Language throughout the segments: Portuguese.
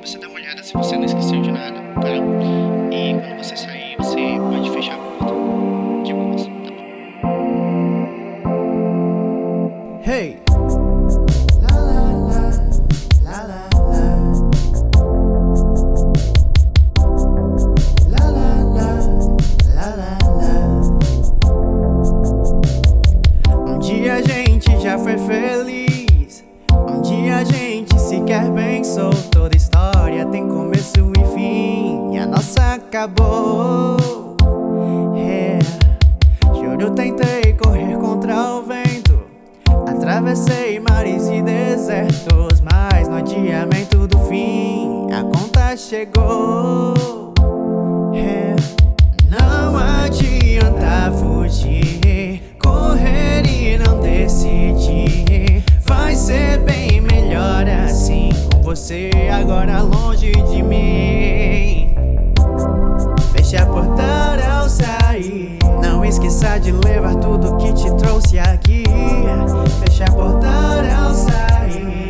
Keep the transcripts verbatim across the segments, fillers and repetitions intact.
você dar uma olhada se você não esqueceu de nada, tá? E quando você sair, você pode fechar a porta. De boas, tá bom? Hey! La la la, la la la. La la la, la la la. Um dia a gente já foi feliz. Um dia a gente sequer pensou. Toda história tem começo e fim, e a nossa acabou. Yeah. Juro, tentei correr contra o vento, atravessei mares e desertos, mas no adiamento do fim a conta chegou. Yeah. Não adianta fugir, correr e não decidir. Vai ser bem melhor assim, com você agora longe de mim. Feche a porta ao sair, não esqueça de levar tudo que te trouxe aqui. Feche a porta ao sair.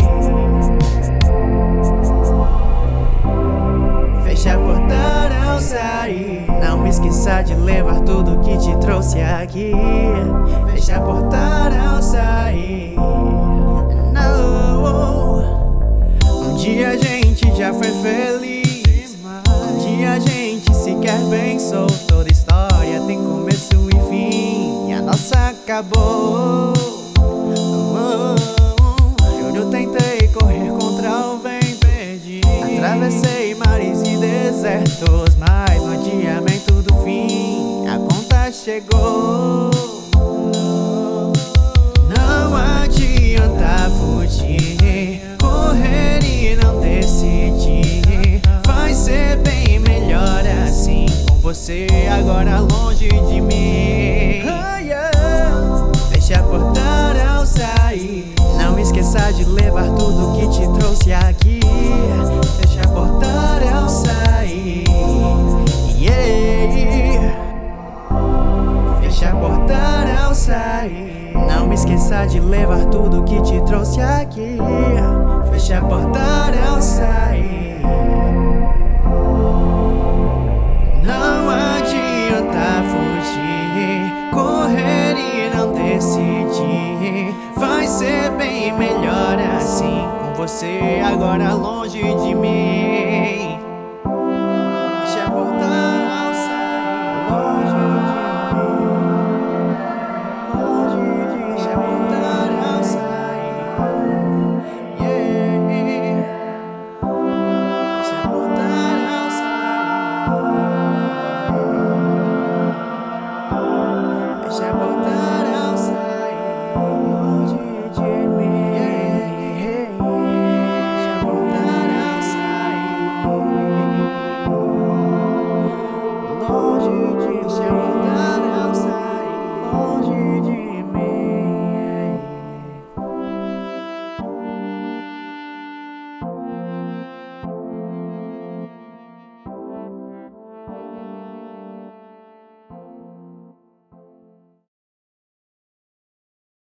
Feche a porta ao sair, não esqueça de levar tudo que te trouxe aqui. Feche a porta ao sair. Um dia a gente já foi feliz, um dia a gente sequer pensou. Toda história tem começo e fim, e a nossa acabou. Juro, tentei correr contra o vento, atravessei mares e desertos, mas no adiamento do fim a conta chegou. Não adianta fugir, correr e não decidir. Vai ser bem melhor assim, com você agora longe de mim. Feche a porta ao sair, não esqueça de levar tudo que te trouxe aqui. Feche a porta ao sair. Yeah. Feche a porta ao sair, não esqueça de levar tudo que te trouxe aqui. Feche a porta ao sair. Não adianta fugir, correr e não decidir. Vai ser bem melhor assim, com você agora longe de mim. Feche a porta ao sair, longe de mim. Feche a porta ao sair. Yeah. Feche a porta ao sair. Feche a porta ao sair, longe de mim. Feche a porta ao sair, longe de mim. Feche a porta